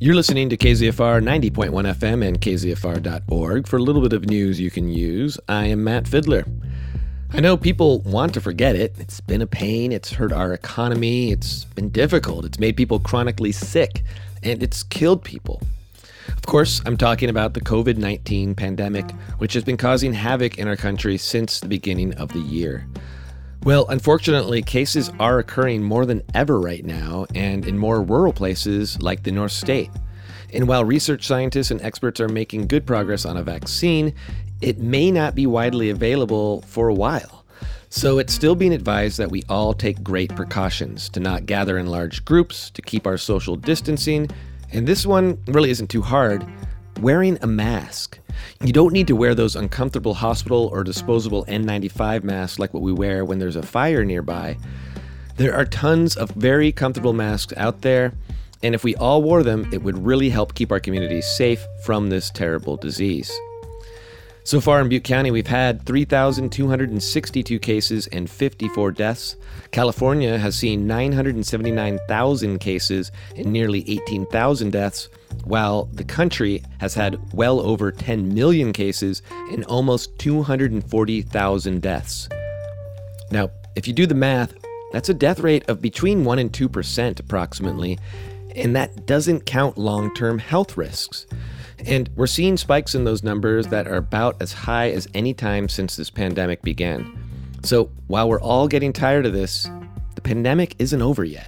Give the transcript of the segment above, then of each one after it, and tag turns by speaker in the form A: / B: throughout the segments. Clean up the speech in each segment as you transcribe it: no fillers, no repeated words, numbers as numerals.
A: You're listening to KZFR 90.1 FM and KZFR.org. For a little bit of news you can use, I am Matt Fidler. I know people want to forget it. It's been a pain. It's hurt our economy. It's been difficult. It's made people chronically sick, and it's killed people. Of course, I'm talking about the COVID-19 pandemic, which has been causing havoc in our country since the beginning of the year. Well, unfortunately, cases are occurring more than ever right now, and in more rural places like the North State. And while research scientists and experts are making good progress on a vaccine, it may not be widely available for a while. So it's still being advised that we all take great precautions to not gather in large groups, to keep our social distancing, and this one really isn't too hard: wearing a mask. You don't need to wear those uncomfortable hospital or disposable N95 masks like what we wear when there's a fire nearby. There are tons of very comfortable masks out there, and if we all wore them, it would really help keep our communities safe from this terrible disease. So far in Butte County, we've had 3,262 cases and 54 deaths. California has seen 979,000 cases and nearly 18,000 deaths, while the country has had well over 10 million cases and almost 240,000 deaths. Now, if you do the math, that's a death rate of between 1% and 2% approximately, and that doesn't count long-term health risks. And we're seeing spikes in those numbers that are about as high as any time since this pandemic began. So while we're all getting tired of this, the pandemic isn't over yet.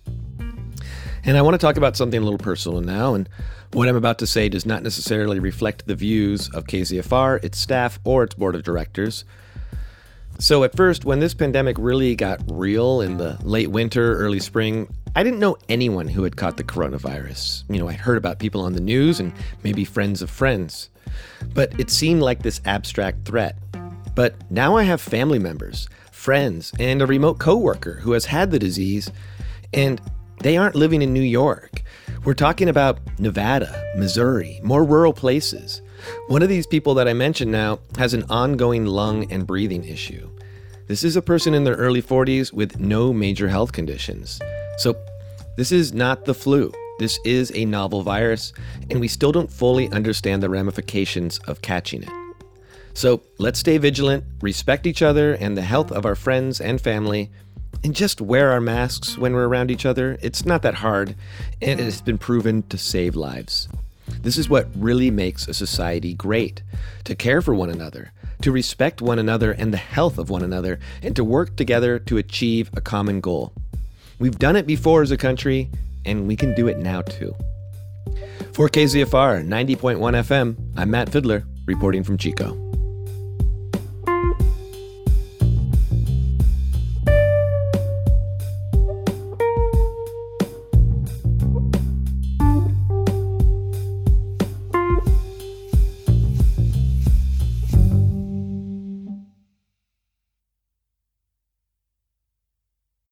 A: And I want to talk about something a little personal now, and what I'm about to say does not necessarily reflect the views of KZFR, its staff, or its board of directors. So at first, when this pandemic really got real in the late winter, early spring, I didn't know anyone who had caught the coronavirus. I heard about people on the news and maybe friends of friends. But it seemed like this abstract threat. But now I have family members, friends, and a remote coworker who has had the disease, and they aren't living in New York. We're talking about Nevada, Missouri, more rural places. One of these people that I mentioned now has an ongoing lung and breathing issue. This is a person in their early 40s with no major health conditions. So this is not the flu. This is a novel virus, and we still don't fully understand the ramifications of catching it. So let's stay vigilant, respect each other and the health of our friends and family, and just wear our masks when we're around each other. It's not that hard, and it has been proven to save lives. This is what really makes a society great: to care for one another, to respect one another and the health of one another, and to work together to achieve a common goal. We've done it before as a country, and we can do it now too. For KZFR 90.1 FM, I'm Matt Fidler, reporting from Chico.